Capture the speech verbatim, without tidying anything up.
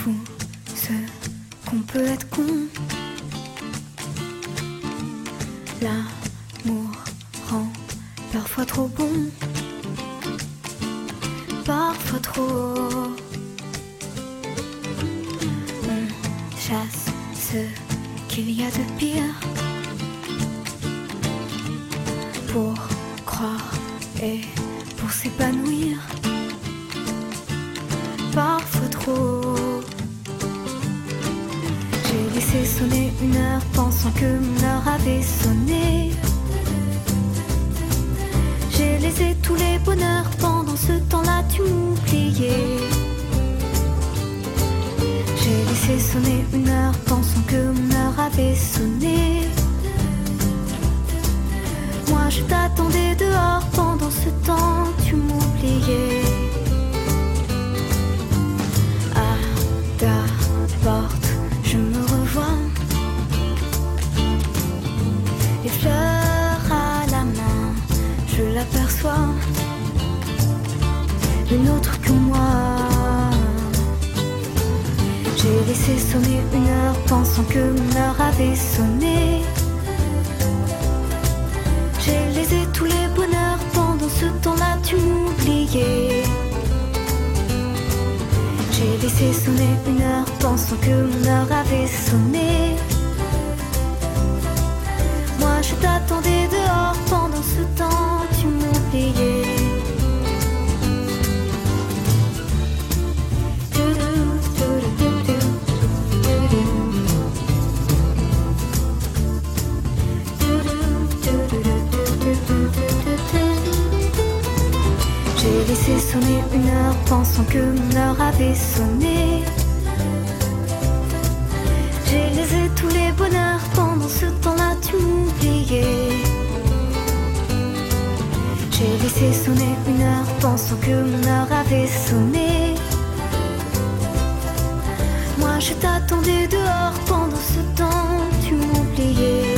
fou ce qu'on peut être con. L'amour rend parfois trop bon, parfois trop. On chasse ce qu'il y a de pire pour croire et pour s'épanouir, parfois trop. J'ai laissé sonner une heure pensant que mon heure avait sonné. J'ai laissé tous les bonheurs pendant ce temps-là tu m'oubliais. J'ai laissé sonner une heure pensant que mon heure avait sonné. Moi je t'attendais dehors pendant ce temps tu m'oubliais. À ta porte je me revois, les fleurs à la main, je l'aperçois, une autre que moi. J'ai laissé sonner une heure pensant que mon heure avait sonné. J'ai laissé tous les bonheurs pendant ce temps-là tu m'oubliais. J'ai laissé sonner une heure pensant que mon heure avait sonné. Moi je t'attendais dehors pendant ce temps tu m'oubliais. J'ai laissé sonner une heure pensant que mon heure avait sonné. J'ai laissé tous les bonheurs pendant ce temps-là tu m'oubliais. J'ai laissé sonner une heure pensant que mon heure avait sonné. Moi je t'attendais dehors pendant ce temps tu m'oubliais.